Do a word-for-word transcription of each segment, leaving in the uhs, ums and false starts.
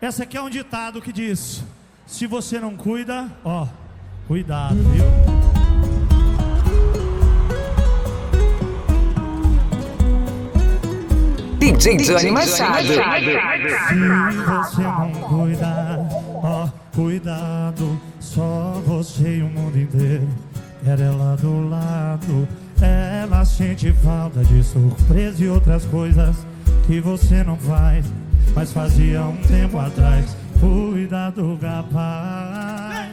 Essa aqui é um ditado que diz: se você não cuida, ó, cuidado, viu? D J Johnny Machado. Se você não cuidar, ó, cuidado. Só você e o mundo inteiro quer ela do lado. Ela sente falta de surpresa e outras coisas que você não faz, mas fazia um tempo atrás. Cuidado, rapaz.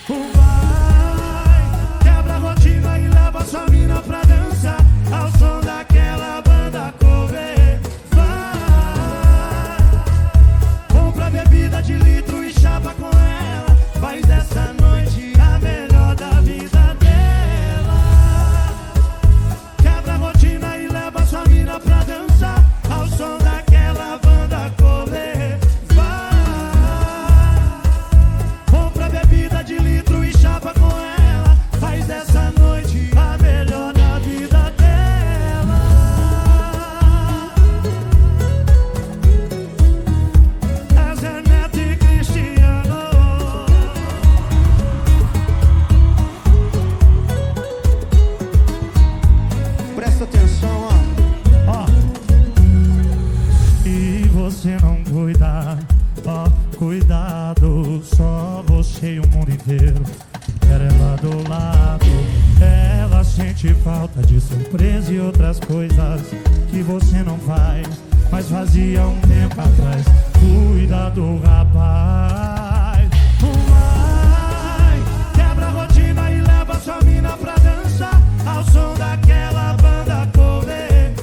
Vai, quebra a rotina e leva sua mina pra dançar ao som daquela banda cover. Vai, compra bebida de litro e chapa com ela. Faz dessa noite a melhor da vida dela. Quebra a rotina e leva sua mina pra dançar ao som daquela banda cover. Vai, compra bebida de litro e chapa com ela. Faz dessa noite a melhor da vida dela. É Zé Neto e Cristiano. Presta atenção, ó. Ó, e você não cuida, ó, cuidado. Só você e o mundo inteiro quer ela do lado. Ela sente falta de surpresa e outras coisas que você não faz, mas fazia um tempo atrás. Cuidado, rapaz. Vai, quebra a rotina e leva sua mina pra dançar ao som daquela banda cover.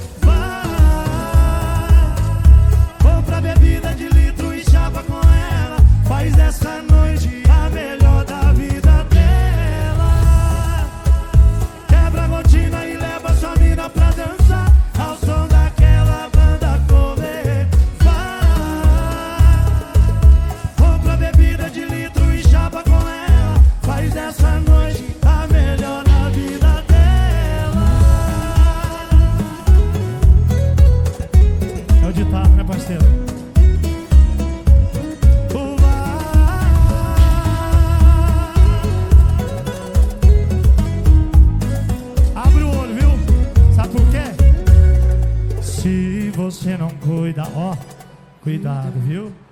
Vai, compra bebida de litro e chapa com ela. Faz dessa noite a melhor da vida dela. Quebra a rotina e leva sua mina pra dançar ao som daquela banda cover. Vai, compra bebida de litro e chapa com ela. Faz dessa noite a melhor da vida dela. É o ditado, né, parceiro? Abre o olho, viu? Sabe por quê? Se você não cuida, ó, cuidado, viu?